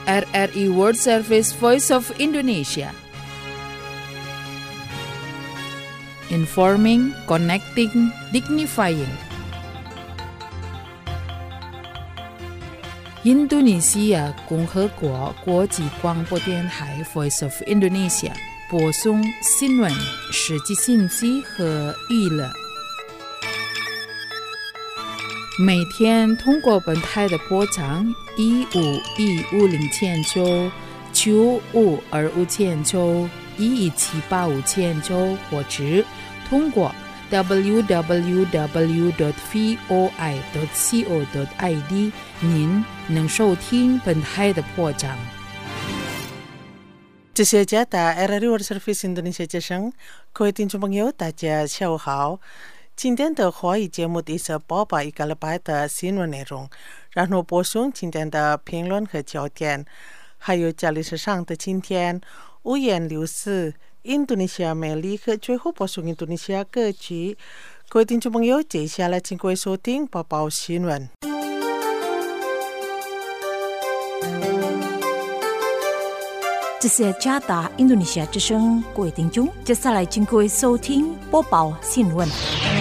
RRI World Service Voice of Indonesia. Informing, connecting, dignifying.印度尼西亚共和国国际广播电台 Voice of Indonesia 播送新闻、实际信息和娱乐。每天通过本台的波长15150千兆、95250千兆、11785千兆，或者通过www.voi.co.id 您能收听本台的播讲。 这是加大 RRI World Service Indonesia 之声，各位听众朋友，大家下午好。今天的华语节目是播报一个礼拜的新闻内容，然后播送今天的评论和焦点，还有这里是上的今天五颜六色印度尼西亚美丽和最后播送印度尼西亚歌曲。各位听众朋友，接下来请各位收听播报新闻。 这是加大印度尼西亚之声，各位听众，接下来请各位收听播报新闻。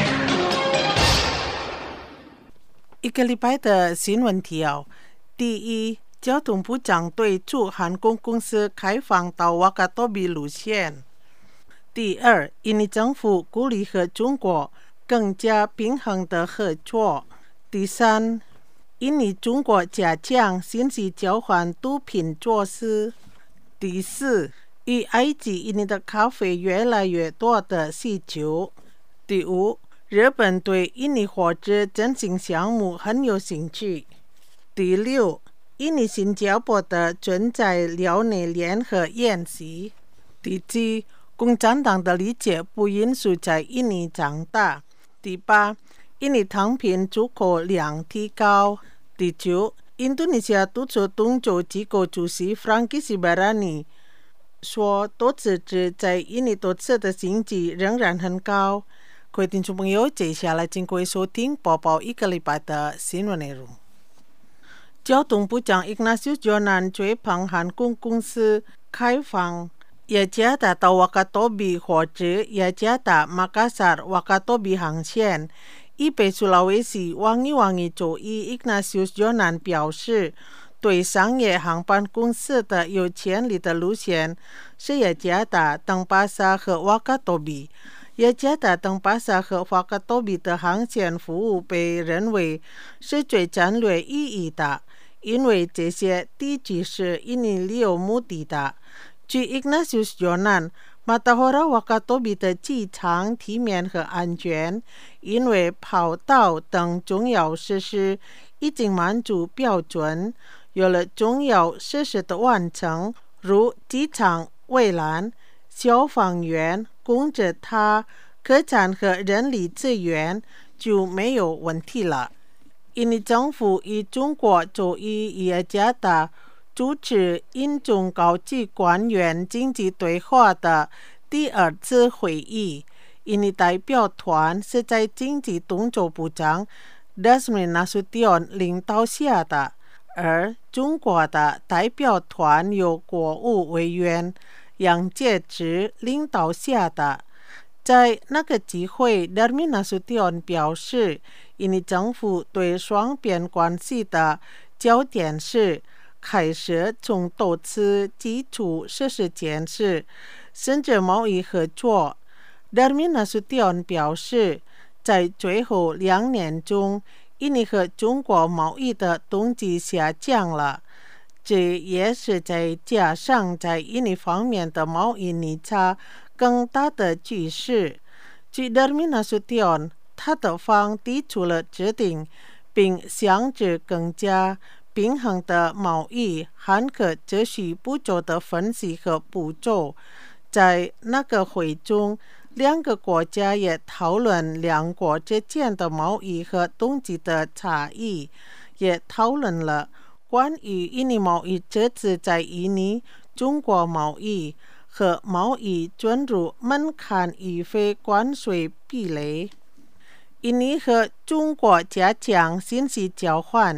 一个礼拜的新闻提要：第一，交通部长对驻航空公司开放到瓦卡多比路线；第二，印尼政府鼓励和中国更加平衡的合作；第三，印尼中国加强信息交换毒品措施；第四，与埃及印尼的咖啡越来越多的需求；第五，日本对印尼火车振兴项目很有兴趣；第六，印尼新加坡的准在辽内联合演习；第七，共产党的理解不允许在印尼长大；第八，印尼糖品出口量提高；第九，印度尼西亚督促东洲机构主席 Frankie Sibarani 说，多自治在印尼多次的经济仍然很高。各位听众朋友，接下来请各位收听播报一个礼拜的新闻内容。交通部长 Ignatius Jonan 追捧航空公司开放雅加达到瓦卡多比或者雅加达马卡萨尔瓦卡多比航线。以北苏拉威西王一周一 Ignatius Jonan 表示，对商业航班公司的有潜力的路线是雅加达、登巴萨和瓦卡多比。雅加达、登巴萨和瓦卡多比的航线服务被认为是最战略意义的，因为这些地区是印尼旅游目的的。据 Ignatius Jonan， 马塔霍拉瓦卡多比的机场体面和安全，因为跑道等重要设施已经满足标准，有了重要设施的完成，如机场围栏、消防员、工作塔、客栈和人力资源就没有问题了。印尼政府与中国周一雅加达主持印中高级官员经济对话的第二次会议，印尼代表团是在经济东洲部长 Dasmin Nasution 领导下的，而中国的代表团由国务委员杨洁篪领导下的。在那个机会 Darmin Nasution 表示，印尼政府对双边关系的焦点是开始从多次基础设施建设，甚至贸易合作。Darmin Nasution 表示，在最后2年中，印尼和中国贸易的动机下降了，这也是再加上在印尼方面的贸易逆差更大的趋势。据 Darmin Nasution， 他的方提出了制定并向着更加平衡的贸易和可持续步骤的分析和步骤。在那个会中，两个国家也讨论两国之间的贸易和动机的差异，也讨论了关于印尼贸易这次在印尼中国贸易和贸易准入门槛与非关税壁垒。印尼和中国加强信息交换，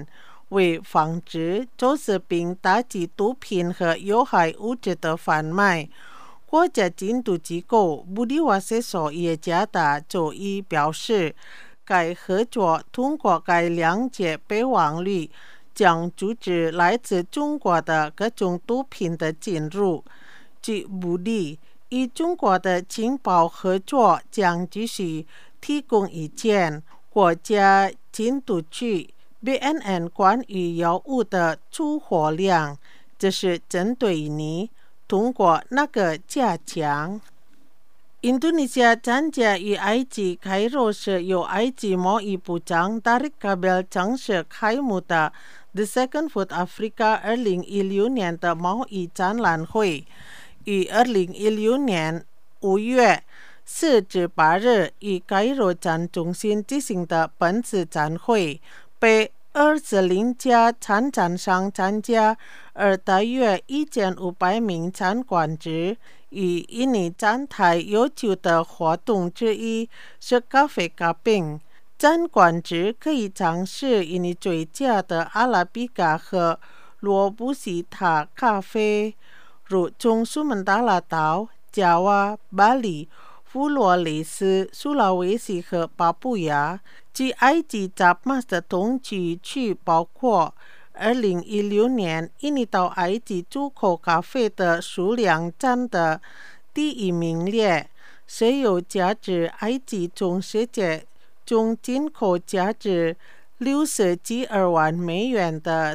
为防止走私并打击毒品和有害物质的贩卖，国家禁毒机构布里瓦塞索耶加达周一表示，该合作通过该两届备忘录将阻止来自中国的各种毒品的进入。据布里，与中国的情报合作将继续提供意见。国家禁毒局 BNN 关于药物的出货量，这是针对你通过那个加强。印度尼西亚参加于埃及开罗时由埃及贸易部长 Tariq Kabel 正式开幕的 The Second Food Africa 2016年的贸易展览会，于2016年5月4至8日于开罗展中心举行的本次展会，被20家参展商参加，而大约1500名参观者。与印尼展台有趣的活动之一是咖啡咖饼，参观者可以尝试印尼最佳的阿拉比卡和罗布西塔咖啡，如从苏门答腊岛、加瓦、巴黎、弗罗雷斯、苏拉威西和巴布亚。及埃及扎马斯的统计区包括2016年印尼到埃及出口咖啡的数量占的第一名列，石油价值埃及从世界中进口价值60.2万美元的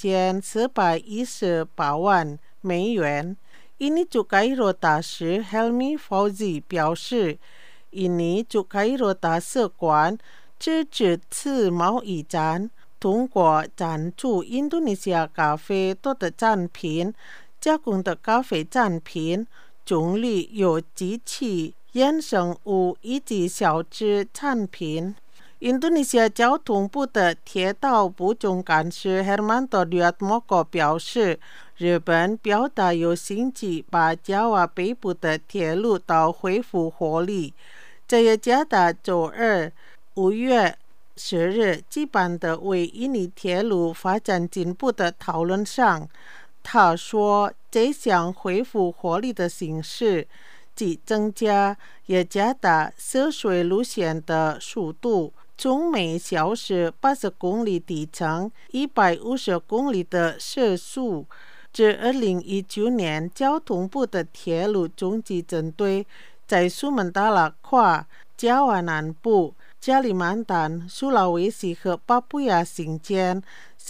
3418万美元。印尼驻开罗大使 Helmi Fauzi 表示，印尼驻开罗大使馆支持此贸易战，通过赞助印度尼西亚咖啡豆的产品、加工的咖啡产品、棕榈有机体衍生物以及小吃产品。印度尼西亚交通部的铁道部总干事 Hermanto Dwiatmoko 表示，日本表达有兴趣把加瓦北部的铁路道恢复活力。这也加达周二5月10日举办的为印尼铁路发展进步的讨论上，他说这项恢复活力的形式即增加也加大涉水路线的速度，从每小时80公里提升150公里的时速。至2019年，交通部的铁路总计针对在苏门答腊跨加瓦南部、加里曼丹、苏拉威西和巴布亚新建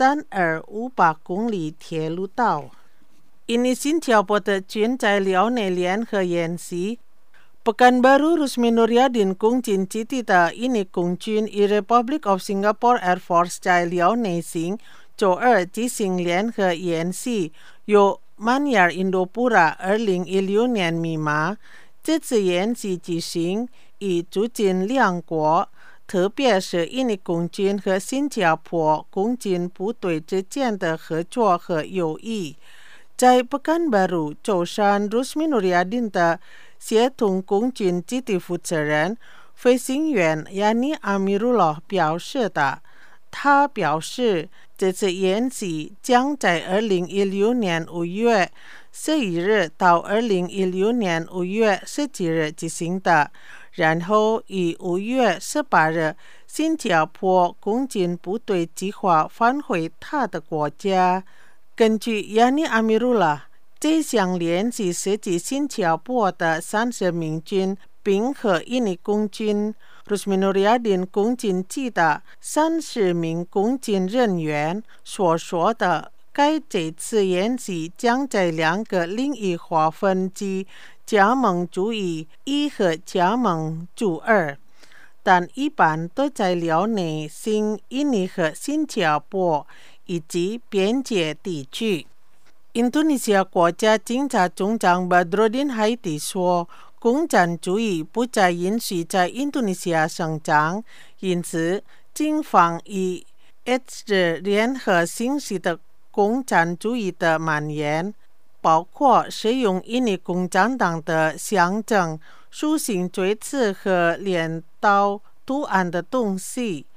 3258公里铁路道。印尼新加坡的军在辽内联合演习。Pekanbaru Rusmi Nuryadin 空军基地的印尼空军与 Republic of Singapore Air Force 在辽内行周二举行联合演习，由曼雅尔印度布拉2016年密码。这次演习举行以促进两国，特别是印尼空军和新加坡空军部队之间的合作和友谊。在Pekanbaru，舟山 Rusmi Nuryadin 的协同空军基地负责人飞行员 Yani Amirullah 表示的。他表示，这次演习将在2016年5月11日到2016年5月17日进行的，然后于5月18日，新加坡空军部队计划返回他的国家。根据 Yani Amirullah， 这项演习涉及新加坡的30名军兵和印尼空军Rusmi Nuryadin 空军机的30名空军人员所说的。该这次演习将在两个领域划分，即加盟主义1和加盟主义2，但一般都在辽内、新印尼和新加坡以及边界地区。印度尼西亚国家警察总长 Badrodin Haiti 说，共产主义不再允许在印度尼西亚生长，因此警方以遏制联合形式的共产主义的蔓延，包括使用印尼共产党的象征、属性锥刺和镰刀图案的东西。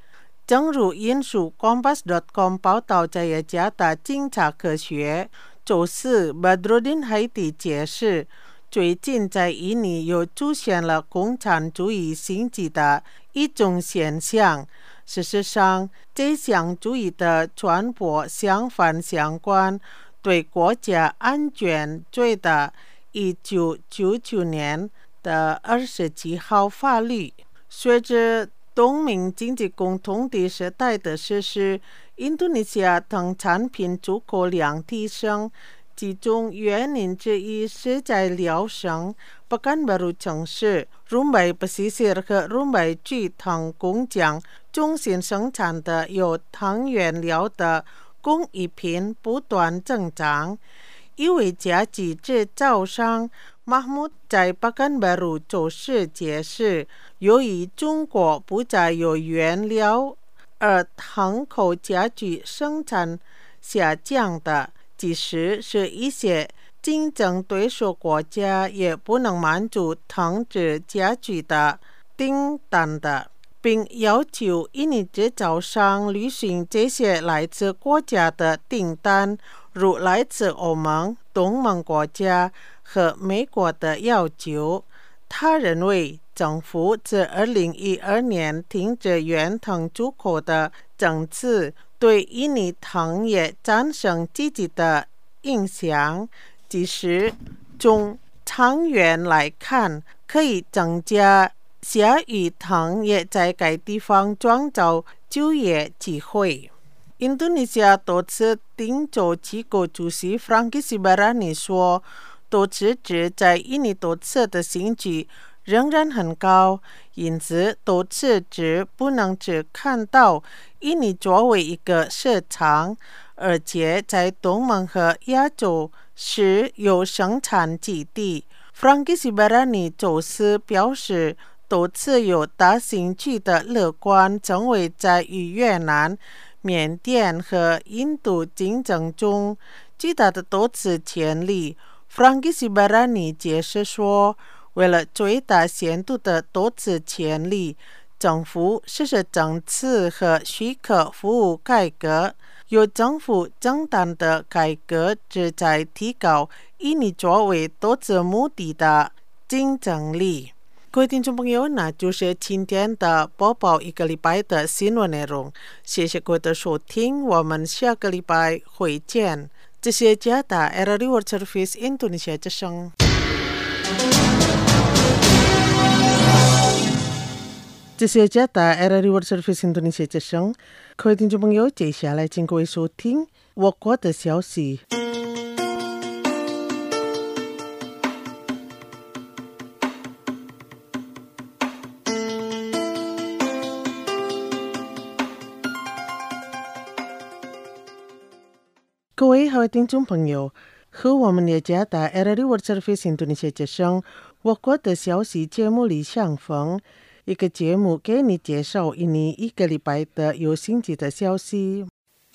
正如英属 Kompas.com 报道，在耶加达警察科学周四 Badruddin Haiti 解释，最近在印尼又出现了共产主义兴起的一种现象。事实上，这项主义的传播相关对国家安全罪的1999年的27号法律。随着东盟经济共同体时代的实施，印度尼西亚等产品出口量提升，其中原因之一是在辽省、Pekanbaru城市、Rumbai Pesisir 和 Rumbai 巨糖工匠中心生产的有糖原料的工艺品不断增长。一位家具制造商Mahmud 在 Pekanbaru 周四解释，由于中国不再有原料，而堂口家具生产下降的，即使是一些竞争对手国家也不能满足糖制家具的订单的，并要求印尼制造商履行这些来自国家的订单，如来自欧盟、东盟国家和美国的要求。他认为政府自2012年停止原糖出口的政策对印尼糖业产生积极的影响，即使从长远来看，可以增加下雨糖业在该地方创造就业机会。印度尼西亚多次汀州机构主席 Frankie Sibarani 说，多次指在印尼多次的兴趣仍然很高，因此多次指不能只看到印尼作为一个市场，而且在东盟和亚洲是有生产基地。Frankie Sibarani 周四表示，多次有大兴趣的乐观成为在与越南、缅甸和印度竞争中巨大的多次潜力。Frankie Sibarani 解释说，为了最大限度的多次潜力，政府实施政策和许可服务改革。由政府承担的改革旨在提高印尼作为多次目的的竞争力。各位听众朋友，那就是今天的播报一个礼拜的新闻内容。谢谢各位的收听，我们下个礼拜会见。这是加达 RRI World Service Indonesia 之声。这是加达 RRI World Service Indonesia 之声。各位听众朋友，接下来请各位收听我国的消息。各位好听众朋友，和我们耶加达 RRI World Service Indonesia 之声我国的消息节目里相逢，一个节目给你介绍印尼一个礼拜的有兴趣的消息。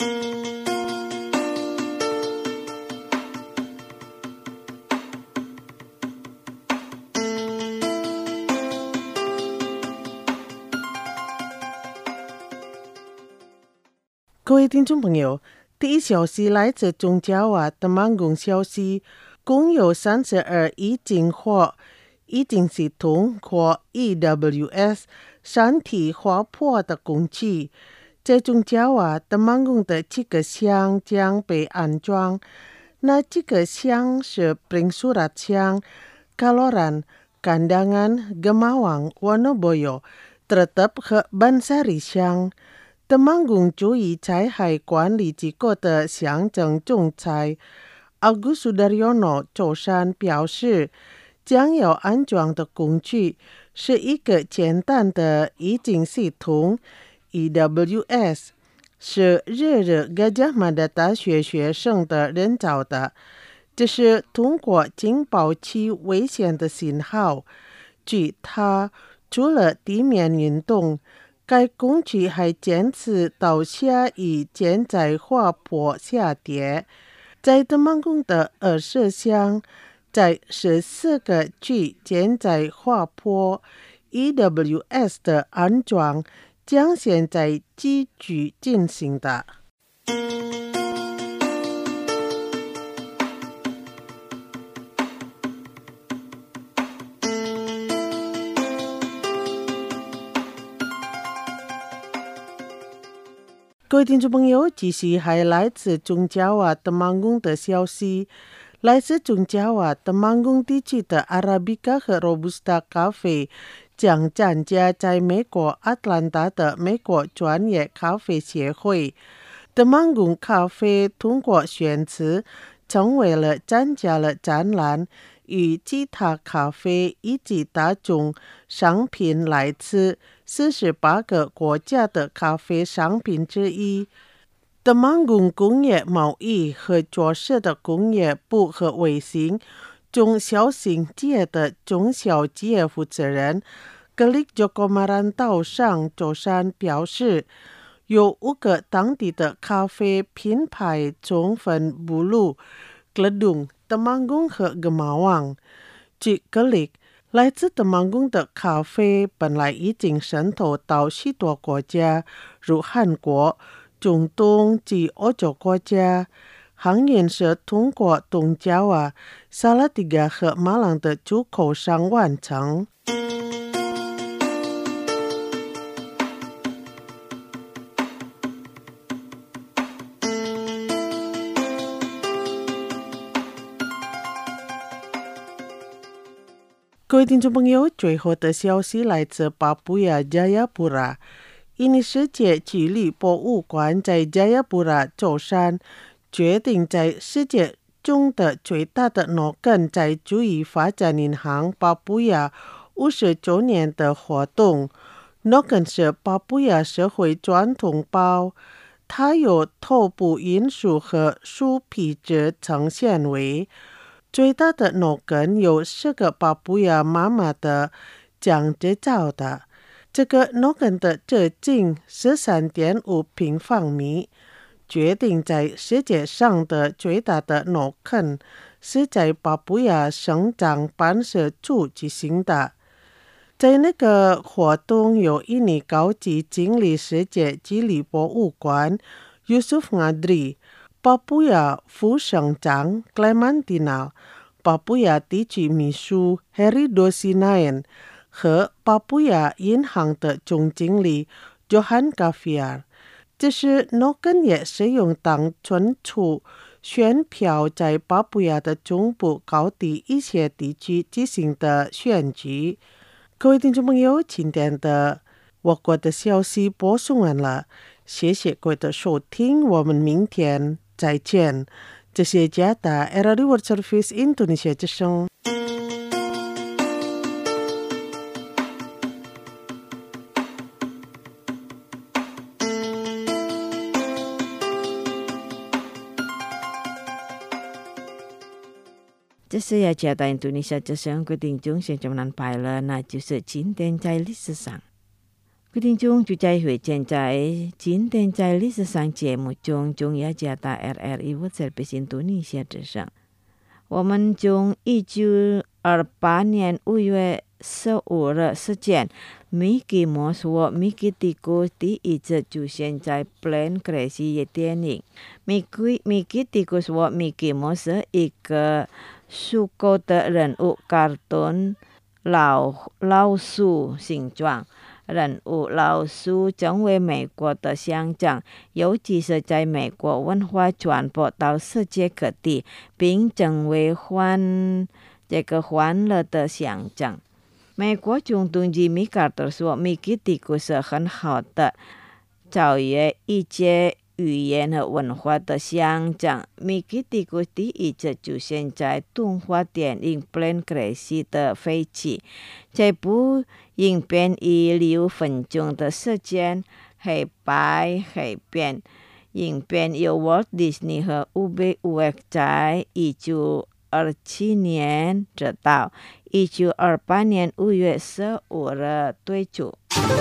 各位听众朋友，第一消息来自中加瓦的曼谷消息，共有32已经系统或 EWS 山体滑坡的工具，在中加瓦的曼谷的几个乡将被安装。那几个乡是 Pringsurat 乡、Kaloran、Kandangan、Gemawang、Wonoboyo、Tretep 和 Bansari 乡。Temanggung 注意灾害管理机构的行政总裁 Agus Sudaryono 周三表示，将要安装的工具是一个简单的预警系统 EWS， 是日日 Gajah Mada 大学学生的人造的，这是通过警报器危险的信号。据他，除了地面运动，该工具还监测到下雨正在滑坡下跌。在Temanggung的20乡，在14个区正在滑坡 EWS 的安装将现在继续进行的。各位听众朋友，继续还来自中加瓦德曼宫的消息。来自中加瓦德曼宫地区的阿拉比卡和罗布斯塔咖啡将参加在美国亚特兰大的美国专业咖啡协会。德曼宫咖啡通过选词成为了参加了展览与其他咖啡以及大众商品来自48个国家的咖啡商品之一。德曼宫工业贸易和做事的工业部和卫星中小型企业的中小企业负责人格里佐戈马兰岛上周三表示，有5个当地的咖啡品牌中分布入格隆、德曼宫和格马旺。据格里，来自德曼宫的咖啡本来已经渗透到许多国家，如韩国、中东及欧洲国家。航运是通过东加瓦、萨拉蒂加和马朗的出口商完成。各位听众朋友，最后的消息来自巴布亚加亚布拉。印尼世界纪律博物馆在加亚布拉周三决定在世界中的最大的诺根在注意发展银行巴布亚50周年的活动。诺根是巴布亚社会传统包，它由头部银属和树皮质呈现为最大的诺根由10个巴布亚妈妈的匠制造的。这个诺根的直径13.5平方米，决定在世界上的最大的诺根是在巴布亚省长办事处举行的。在那个活动有印尼高级经理世界纪律博物馆 Yusuf Ngadri、巴布亚副省长 Clementina、巴布亚地区秘书 Heri Dosinaen 和巴布亚银行的总经理 Johan Kaviar。这是诺根也使用当存储选票在巴布亚的中部高地一些地区进行的选举。各位听众朋友，今天的我国的消息播送完了，谢谢各位的收听，我们明天再见。这是加达 RRI World Service Indonesia 之声。 这是雅加达印度尼西亚之声，各位听众先这么安排了，那就是今天在历史上。各位听众就在会见在今天在历史上节目中，中雅加达 RRI World Service 印度尼西亚之声。我们从1928年5月15日事件米奇莫斯和米奇蒂库第一次出现在 Plane Crazy 的电影。米奇蒂库和米奇莫是一个虚构的人物cartoon老鼠形状。人物老鼠成为美国的象征，尤其是在美国文化传播到世界各地，并成为欢乐的象征。美国总统吉米·卡特说，米奇蒂库是很好的超越一切语言和文化的象征。米奇蒂库第一次出现在动画电影《Plane Crazy》的飞机。这部影片以6分钟的时间，黑白黑片。影片由 Walt Disney 和UBWorks在1927年直到1928年5月15日推出。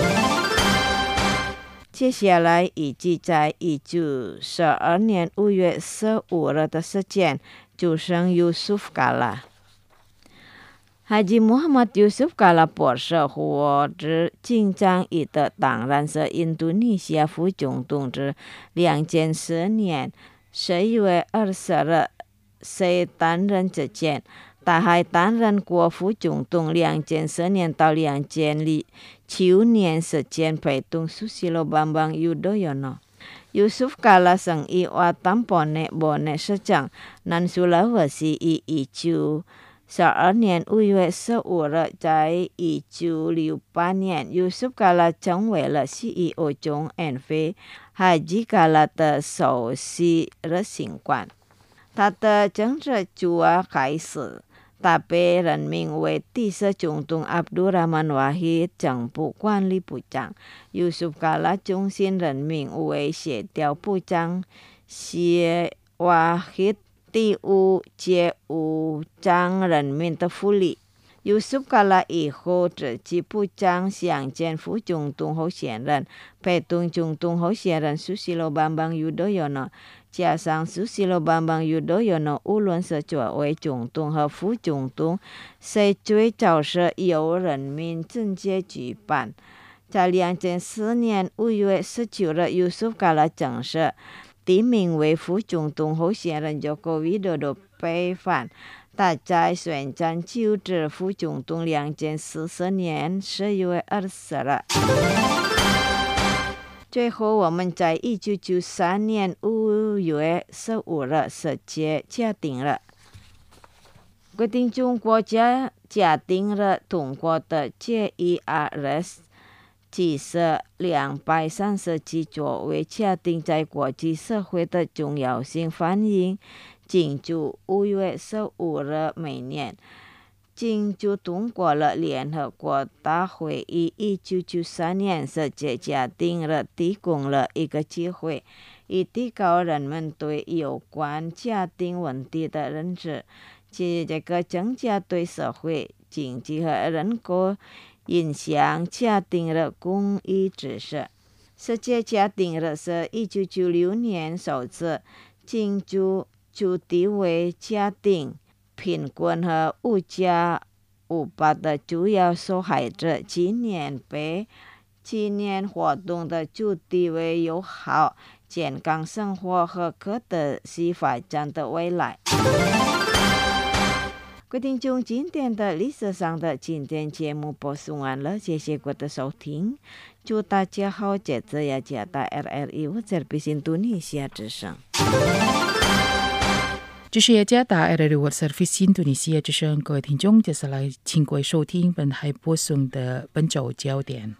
接下来以及在1912年5月15日的时间，就生Yusuf Kala。 Haji Muhammad Yusuf Kala 博士获知紧张一的当然是印度尼西亚副总统之2010年11月20日谁担任之前，他还担任过副总统2010年到2009年时间陪同 Susilo Bambang Yudhoyono。Yusuf Kala sang iwa tampone bone sejang nan Sulawesi iicu 12年5月15日在1968年 Yusuf Kala 成为了 CEO 中 NV Haji Kala 的首席执行官。他的政治主要开始，他被任命为第四总统 Abdul Rahman Wahid 政府管理部长。Yusuf Kala 重新任命为协调部长，是 Wahid 第5届武装人民的福利。Yusuf Kala 以后自己部长相见副总统候选人，陪同总统候选人 Susilo Bambang Yudhoyono， 加上 Susilo Bambang Yudhoyono 无论是作为总统和副总统，谁最早是由人民直接举办。在2004年5月19日 Yusuf Kala 正式提名为副总统候选人 Joko Widodo 被反，他在宣战就职副总统2014年11月20日。最后我们在1993年5月15日直接假定了规定中国家假定了通过的 JERS 即是237作为假定在国际社会的重要性反映，经就5月15日每年经就通过了联合国大会议1993年直接假定了提供了一个机会，以提高人们对有关假定问题的认知，即这个增加对社会、经济和人口影响假定了公益知识。世界假定了是1996年首次经就地为假定贫困和物价无法的主要受害者，今年被纪念活动的主题为友好、健康生活和可持续发展的未来。各位听众，今天的历史上的今天节目播送完了，谢谢各位的收听，祝大家好，接着雅加达 RRI 或者比印度尼西亚之声。 这是雅加达 RRI 或者比印度尼西亚之声，各位听众，接下来请各位收听本台播送的本周焦点。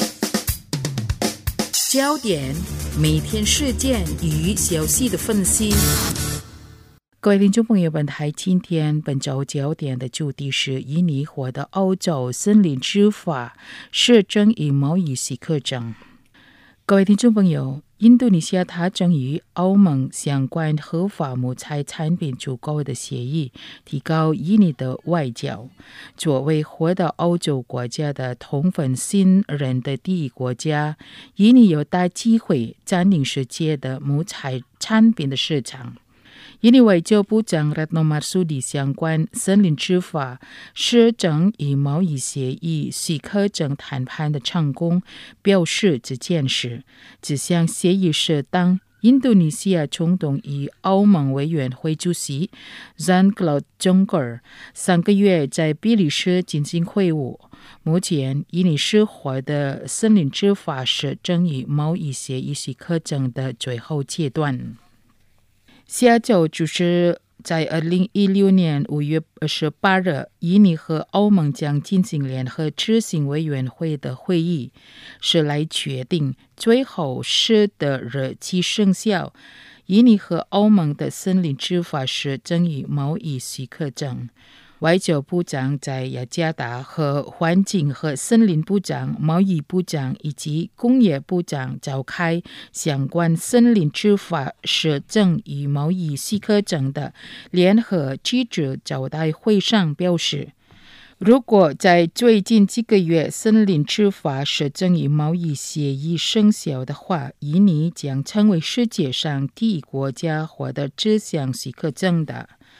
焦点，每天事件与消息的分析。各位听众朋友，本台今天本周焦点的主题是印尼获得欧洲森林执法是争议贸易许可证。各位听众朋友，印度尼西亚它正与欧盟相关合法木材产品足够的协议，提高印尼的外交。作为获得欧洲国家的同分信任的第一国家，印尼有大机会占领世界的木材产品的市场。印尼外交部长 Retno Marsudi 相关森林执法是争议贸易协议许可证谈判的成功表示这件事。这项协议是当印度尼西亚总统与欧盟委员会主席 Jean-Claude Juncker 3个月在比利时进行会晤。目前印尼是获得森林执法是争议贸易协议许可证的最后阶段。下周就是在2016年5月28日，印尼和欧盟将进行联合执行委员会的会议，是来决定最后是的日期生效。印尼和欧盟的森林执法是争议贸易许可证。外交部长在雅加达和环境和森林部长、贸易部长以及工业部长召开相关森林执法是争议贸易许可证的联合记者招待会上表示，如果在最近几个月森林执法是争议贸易协议生效的话，印尼将成为世界上第一国家获得这项许可证的。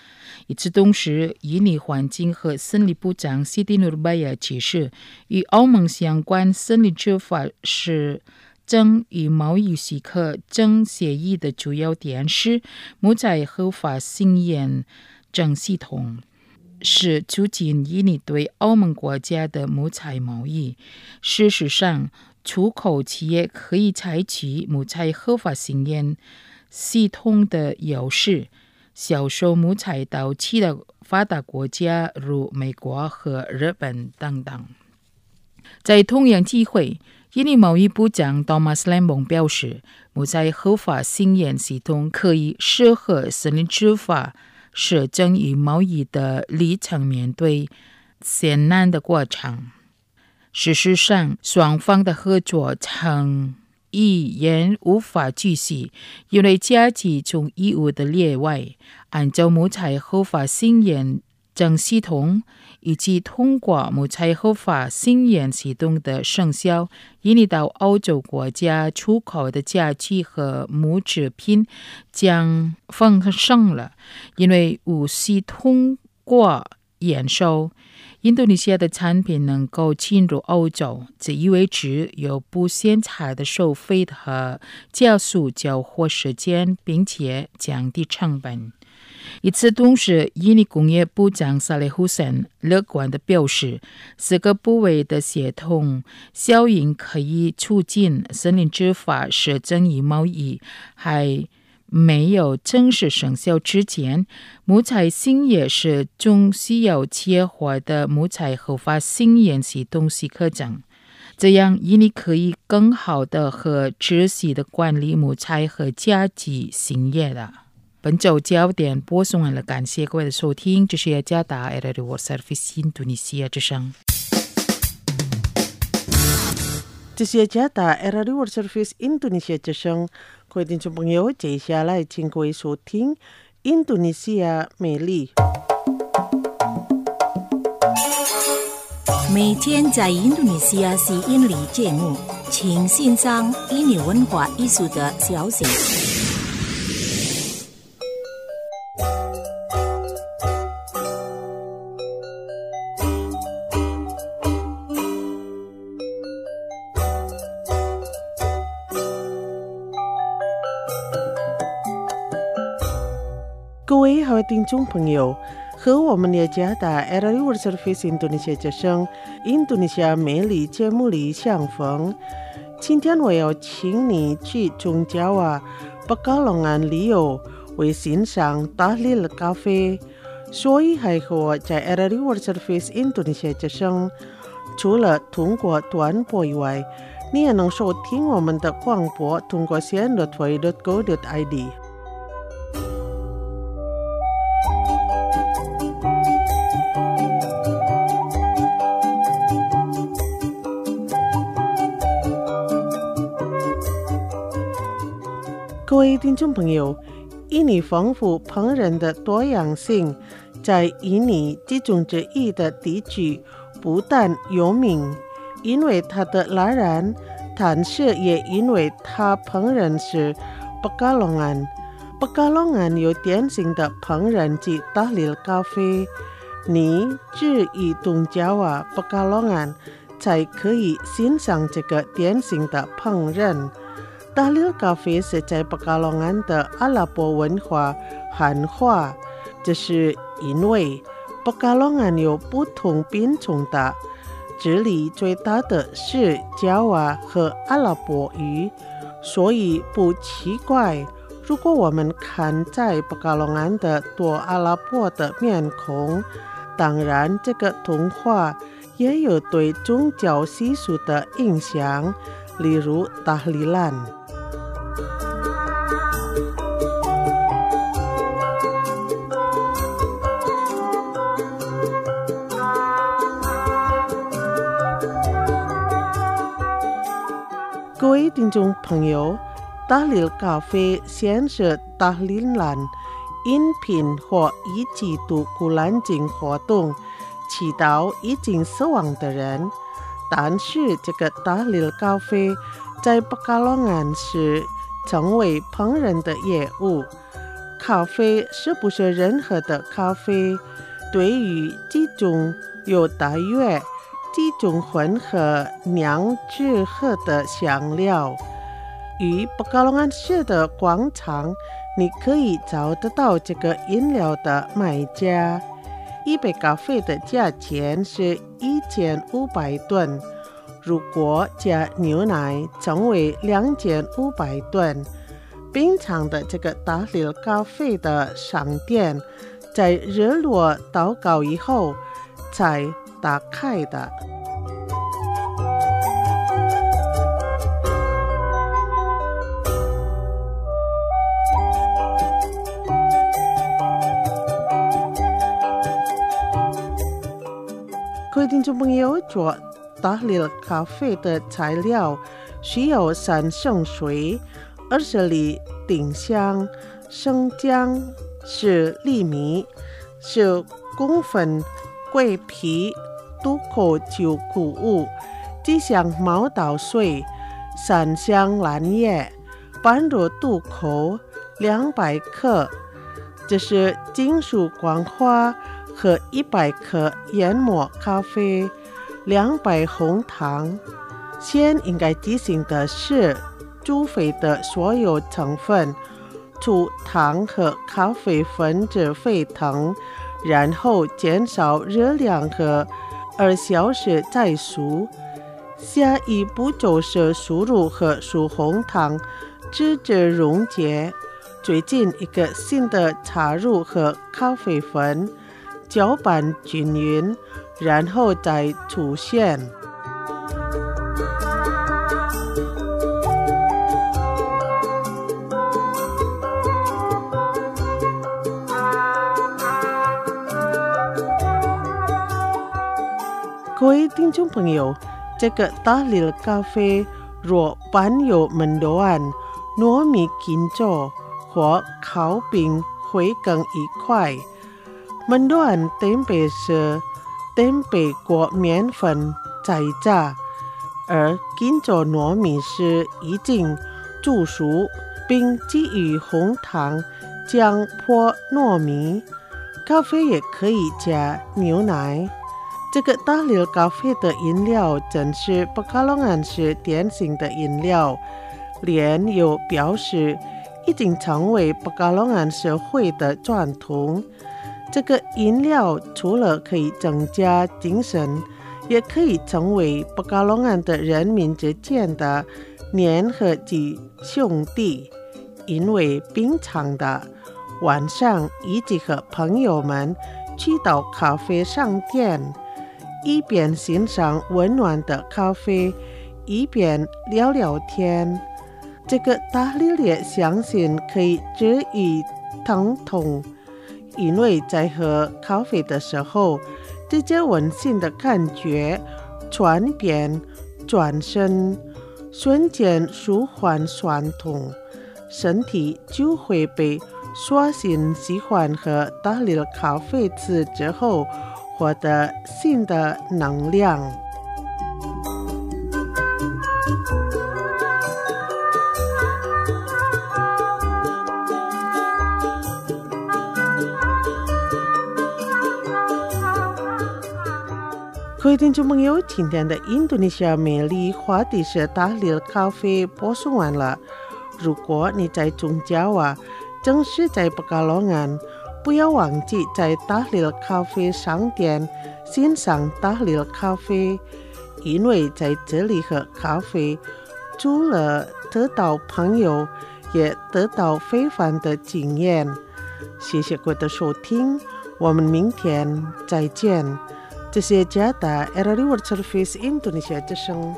与此同时，印尼环境和森林部长Siti Nurbaya解释，与欧盟相关森林执法是争与贸易许可证协议的主要点是木材合法经验证系统，是促进印尼对欧盟国家的木材贸易。事实上，出口企业可以采取木材合法经验系统的优势，销售木材到其他发达国家如美国和日本等等。在同样机会，印尼贸易部长 Thomas Lembong 表示，木材合法经验系统可以适合森林执法是争议贸易的立场面对艰难的过程。事实上，双方的合作曾依然无法继续，因为加急从义务的例外，按照木材合法经验证系统以及通过木材合法经验系统的生效，印尼到欧洲国家出口的家具和木制品将丰盛了，因为无需通过验收。印度尼西亚的产品能够进入欧洲，这意味着有不限差的收费和加速交货时间，并且降低成本。与此同时，印尼工业部长萨雷胡森乐观地表示，4个部位的协同效应可以促进森林执法是争议贸易还没有正式生效之前，木材经验是中需要切合的木材合法经验系统许可证，这样印尼可以更好的和仔细的管理木材和家具经验了。本周焦点播送完了，感谢各位的收听，这是雅加达 RRI World Service 印度尼西亚之声。 这是雅加达 RRI World Service 印度尼西亚之声。各位听众朋友，接下来请各位收听印度尼西亚美丽。 每天在印度尼西亚是印尼节目，请欣赏印尼文化艺术的消息。 各位好听众朋友，和我们雅加达 RRI World Service 印度尼西亚之声印度尼西亚美丽节目里相逢。今天我要请你去中加瓦北加龙岸旅游，为欣赏达利的咖啡。所以还和我在 RRI World Service 印度尼西亚之声，除了通过短波以外，你也能收听我们的广播，通过 cn.2.go.id。各位听众朋友，印尼丰富烹饪的多样性，在印尼其中之一的地区不但有名，因为它的来源，但是也因为它烹饪是北加龙岸。北加龙岸有典型的烹饪及达利咖啡，你只以东加瓦北加龙岸才可以欣赏这个典型的烹饪。达利咖啡是在北加龙岸的阿拉伯文化汉化，这是因为北加龙岸有不同品种的，这里最大的是加瓦和阿拉伯语，所以不奇怪，如果我们看在北加龙岸的多阿拉伯的面孔。当然，这个童话也有对宗教习俗的影响，例如达利兰。各位听众朋友，达利咖啡先是达利兰饮品或一季度古兰经活动祈祷已经死亡的人，但是这个达利咖啡在北加龙岸是成为烹饪的业务。 咖啡是不是任何的咖啡，对于这种有大约这种混合酿制后的香料。于北卡龙岸市的广场，你可以找得到这个饮料的卖家。一杯咖啡的价钱是1500吨，如果加牛奶成为2500吨。冰场的这个大利咖啡的商店，在日落祷告以后才打开的。各位听众朋友，做大利咖啡的材料需要3升水、20粒丁香、生姜、10粒米、10公分桂皮、渡口酒谷物、几箱毛稻穗、3箱蓝叶、半入渡口200克，这是金属光花和100克研磨咖啡、200红糖。先应该提醒的是，煮沸的所有成分，除糖和咖啡分子沸腾，然后减少热量和2小时再熟。下一步就是输入和输红糖，直至溶解。最近一个新的插入和咖啡粉，搅拌均匀，然后再出现。各位听众朋友，这个大利咖啡若伴有焖đoàn、糯米金做或烤饼会更一块。焖đoàn tempeh是tempeh过面粉再炸，而金做糯米是已经煮熟并基于红糖浆破糯米。咖啡也可以加牛奶。这个大利咖啡的饮料真是北卡龙岸市典型的饮料，连有表示已经成为北卡龙岸社会的传统。这个饮料除了可以增加精神，也可以成为北卡龙岸的人民之间的粘合及兄弟。因为平常的晚上一起和朋友们去到咖啡商店，一边欣赏温暖的咖啡，一边聊聊天。这个大利也相信可以治愈疼痛，因为在喝咖啡的时候，这些温馨的感觉传遍转身，瞬间舒缓酸痛，身体就会被刷新喜欢喝大利咖啡次之后获得新的能量。各位听众朋友，今天的印度尼西亚美丽话题是大利咖啡播送完了。如果你在中加瓦，正是在北卡龙岸，不要忘记在大利咖啡商店欣赏大利咖啡，因为在这里喝咖啡，除了得到朋友，也得到非凡的经验。谢谢各位的收听，我们明天再见。这是加达 RRI World Service Indonesia 之声。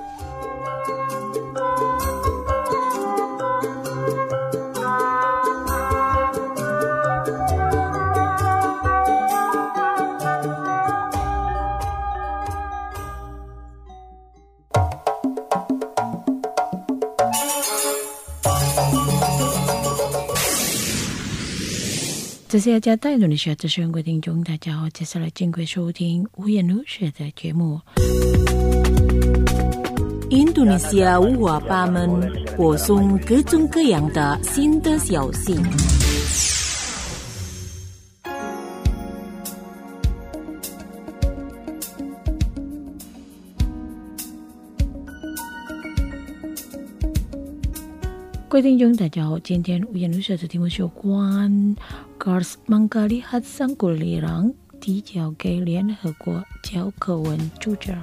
这是加拿大印度尼西亚之声，各位听众大家好，接下来请各位收听无言入学的节目。印度尼西亚五花八门，播送各种各样的新的消息。 各位听众，大家好，今天五颜六色的题目是有关 Kars Mangkalihat Sangkulirang 递交给联合国教科文组织。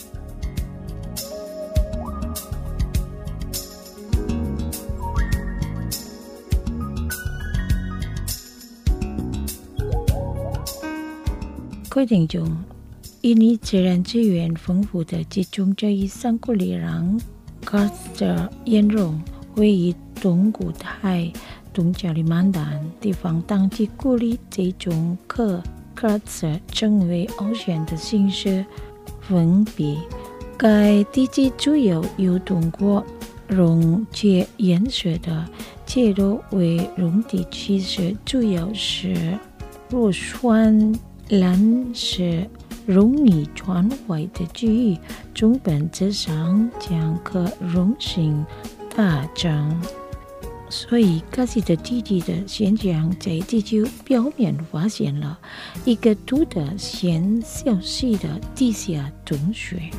各位听众，印尼自然资源丰富的集中在于Sangkulirang Kars 的沿用。位于东古泰东加里曼丹地方，当局鼓励这种可 Kars 成为欧选的形式封闭。该地区主要有通过溶解盐水的街道为溶地区是主要是弱酸蓝是容易传坏的区域，中本质上将可溶性大增，所以各地的地质的现象在地球表面发现了一个度的显小细的地下洞穴。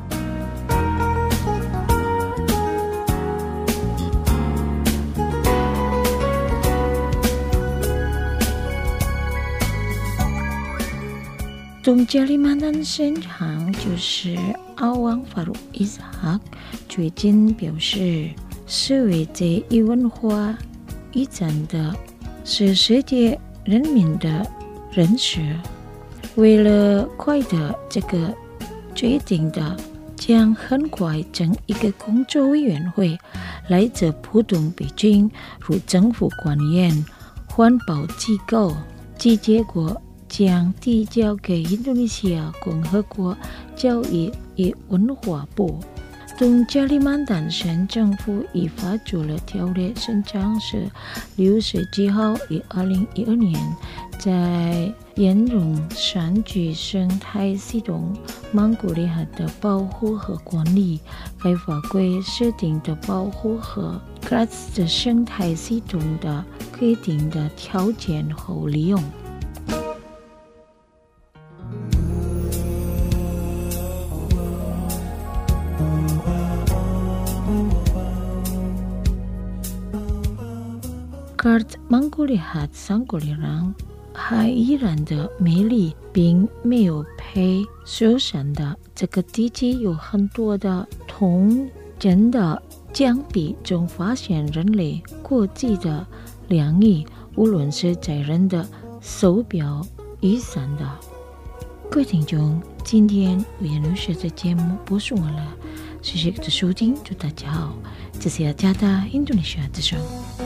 东加里曼丹现场就是阿旺法鲁伊斯哈最近表示，视为这一文化遗产的是世界人民的认识。为了快的这个决定的，将很快整一个工作委员会，来自不同北京如政府官员、环保机构，其结果将递交给印度尼西亚共和国教育与文化部。东加里曼丹省政府已发出了条例，申请是6月7号于2012年在沿用山区生态系统曼古里哈的保护和管理。该法规设定的保护和 Kars 的生态系统的规定的条件后利用。Kars Mangkalihat Sangkulirang 还依然的美丽，并没有被修缮的。这个地区有很多的铜真的墙壁中发现人类过去的凉意，无论是在人的手表以上的。各位听众，今天五颜六色的节目播送完了，谢谢的收听，祝大家好，这是雅加达印度尼西亚之声。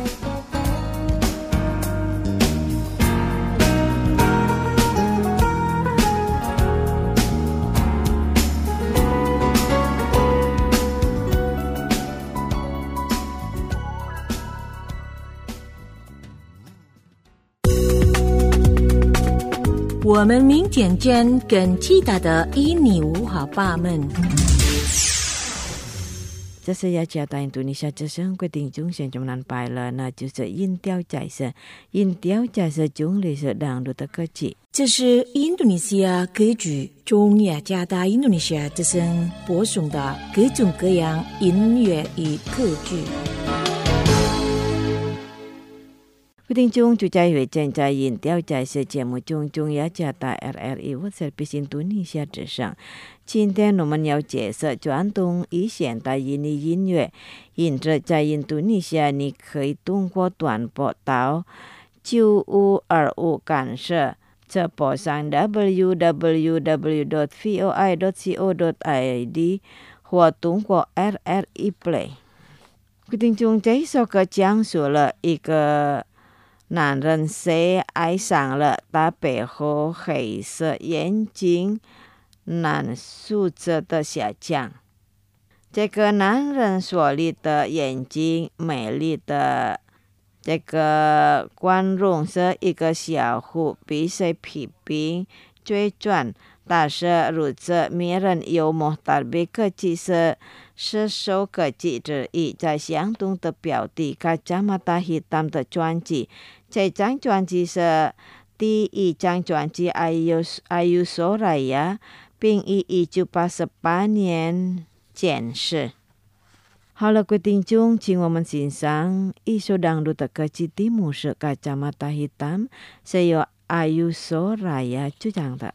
我们明天见更其他的印尼文化吧们。 这是雅加达印度尼西亚之声规定中现中南拜了，那就是音调在色，音调在色中类是当路的歌曲。 这是印度尼西亚歌剧中雅加达印度尼西亚之声播送的各种各样音乐与歌剧。 听众就在于正在音调在色节目中，中雅加达 RRI 我是比印度尼西亚之声。今天我们要介绍传统与现代印尼音乐。因着在印度尼西亚，你可以通过短波到9525干涉这播上 www.voi.co.id 或通过 RRI Play。听众这一首歌讲述了一个男人谁爱上了他背后黑色眼睛男竖着的小将。这个男人所立的眼睛美丽的这个观众是一个小虎，比谁批评追转，但是如此迷人幽默特别可惜是首歌曲之一，在相同的标题Kacamata Hitam的专辑。这张专辑是第一张专辑 Ayu Soraya， 并于1988年检视。 好了，各位听众，请我们欣赏一首dangdut的歌曲《Timu Sekacamata Hitam》，是由 Ayuso Raya 主唱的。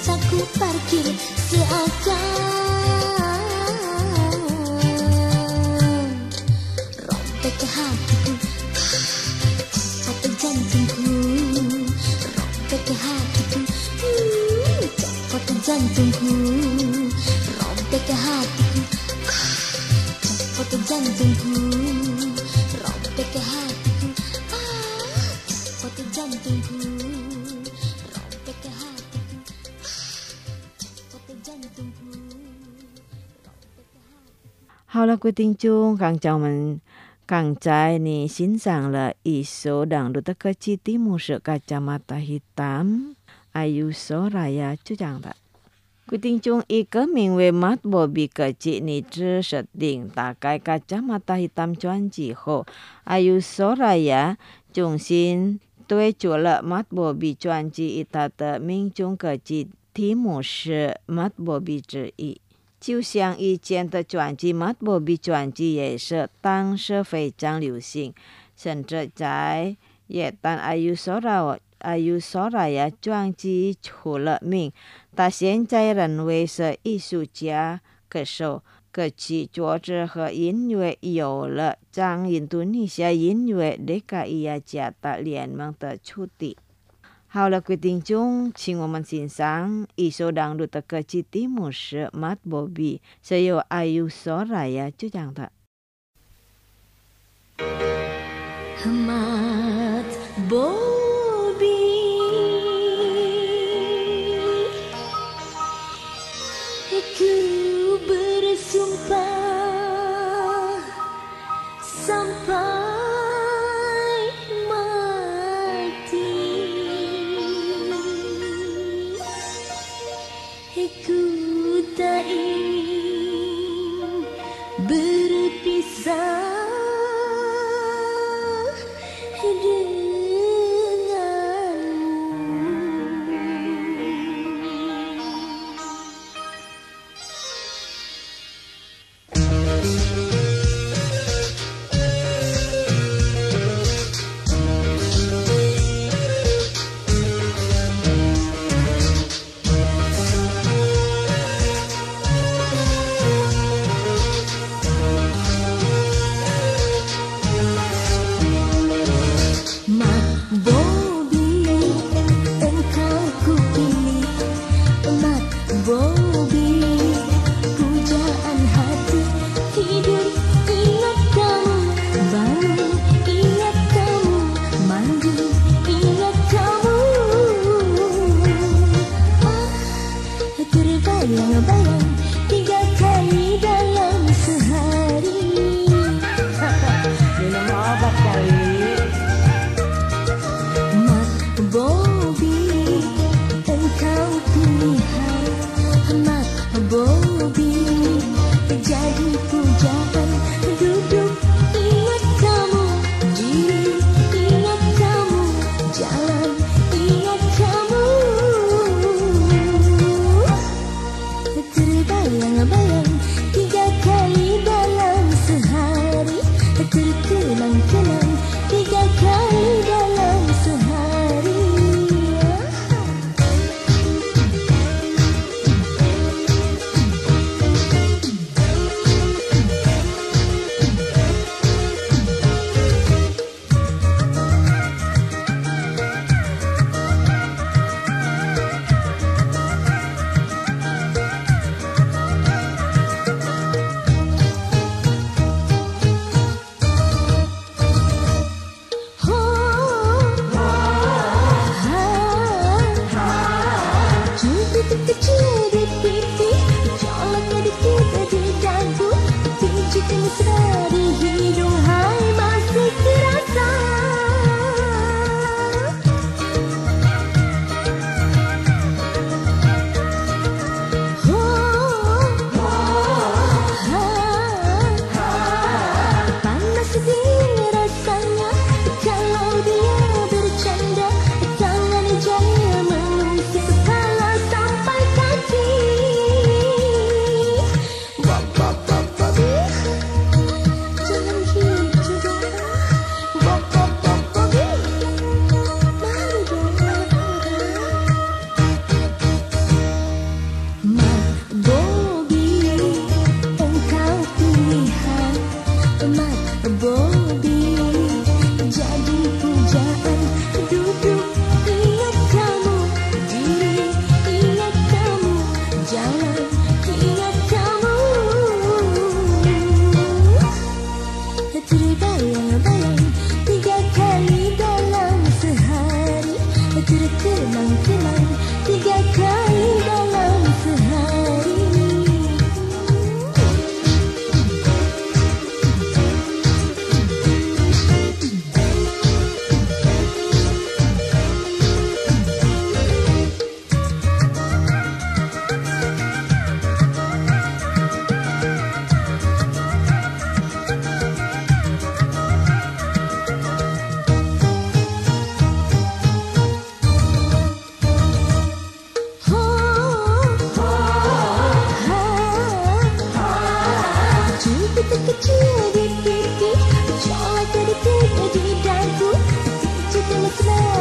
parkir seakan jantungku, robek ke hatiku, copot jantungku, robek ke hatiku, copot jantungku, robek ke hatiku, copot jantungku. 好了，各位听众，刚才你欣赏了一首dangdut的歌曲，题目是 Kacamata Hitam Ayu Soraya 就这样的。各位听众，一个名为 Mat Bobby 歌曲，你只设定打开 Kacamata Hitam 专辑后 ，Ayu Soraya 重新对出了 Mat Bobby 专辑它的命中歌曲，题目是 Mat Bobby 之一。就像以前的专辑 Mat Bobby 专辑也是当时非常流行，甚至在乐坛 Ayu Soraya 专辑出了名。他现在认为是艺术家、歌手、歌曲作者和音乐有了将印度尼西亚音乐雷卡伊亚家的联盟的处理。好了，各位听众，请我们欣赏一首dangdut的歌曲，题目是 Mat Bobby， 是由 Ayu Soraya 主唱的。 Mat Bobby, ku bersumpah sampai ku tak ingin berpisah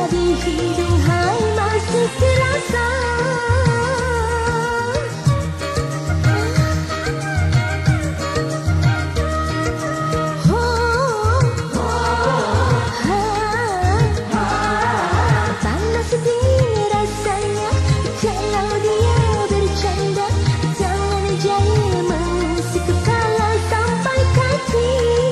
di hidung hai masih terasa. Panas dingin rasanya kalau dia bercanda. Tangan jahil mengusik kepala sampai kaki.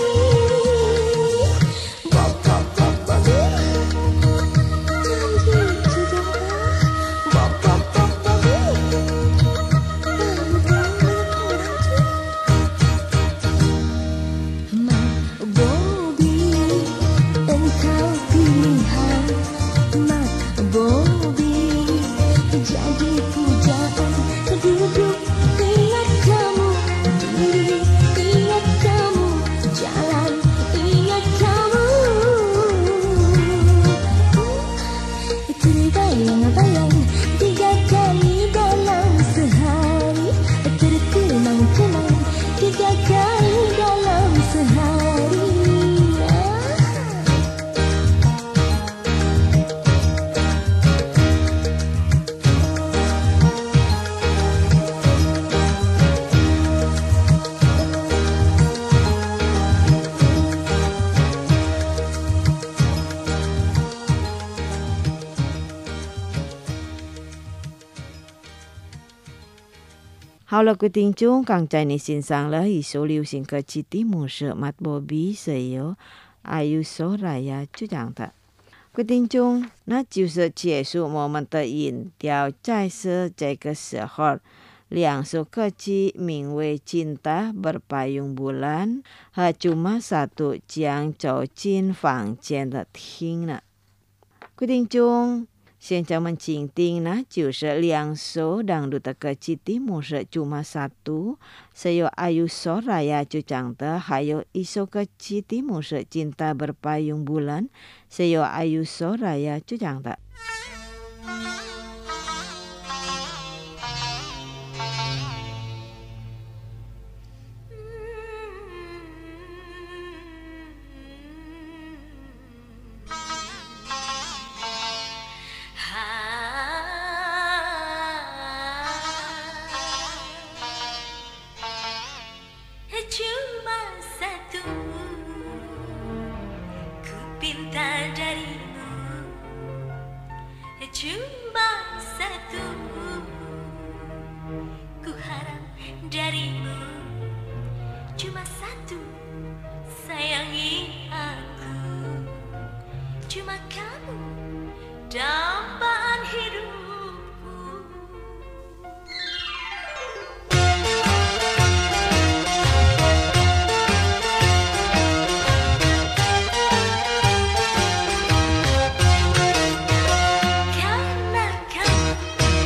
Terbayang-bayang 3 kali dalam sehari, terkenang-kenang 3 kali dalam sehari. 好了，各位聽眾，剛才你欣賞了一首流行歌曲的模式 Mat Bobby 是由 Ayu Soraya 主唱的。各位聽眾，那就是結束我們的音調。在這個時候，2首歌曲名為《Cinta Berpayung Bulan》和《Cuma Satu》將走進房間的聽了。各位聽眾，現在我們傾聽呢，就是2首dangdut的歌曲的模式 Cuma Satu 是由 Ayu Soraya 主唱的，還有一首歌曲的模式 Cinta Berpayung Bulan 是由 Ayu Soraya 主唱的。 Cuma satu ku pinta darimu, cuma satu ku harap darimu, cuma satu sayangi aku, cuma kamu dambaan hidupku. Karena kamu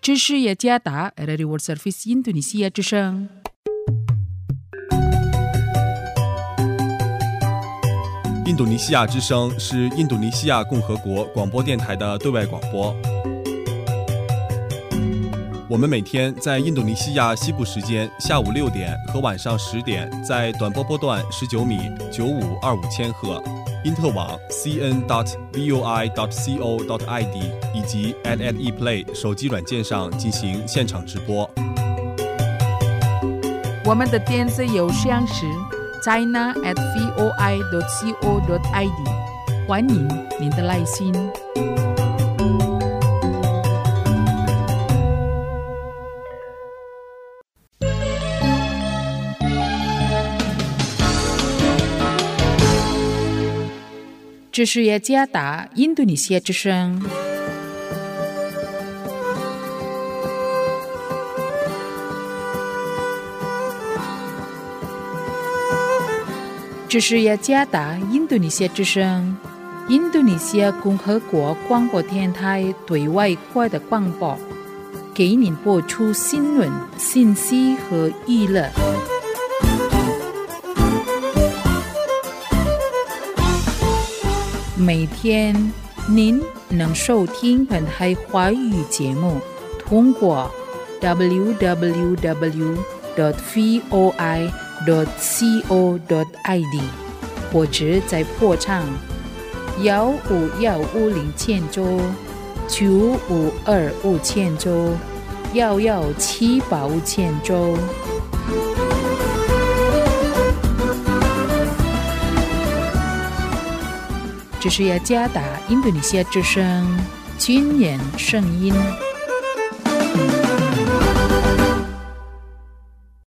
这是雅加达 Radio World Service 印度尼西亚之声。 印度尼西亚之声是印度尼西亚共和国广播电台的对外广播。我们每天在印度尼西亚西部时间下午6点和晚上10点，在短波波段19米9525千赫、因特网 cn.voi.co.id 以及 @eplay 手机软件上进行现场直播。 我们的电子邮箱是 china@voi.co.id， 欢迎您的来信。这是雅加达印度尼西亚之声。这是雅加达印度尼西亚之声，印度尼西亚共和国广播电台对外国的广播，给您播出新闻、信息和娱乐。每天您能收听本台华语节目，通过 www.voi.co.id 或者在波长15150九952511785这是雅加达印度尼西亚之声军人声音。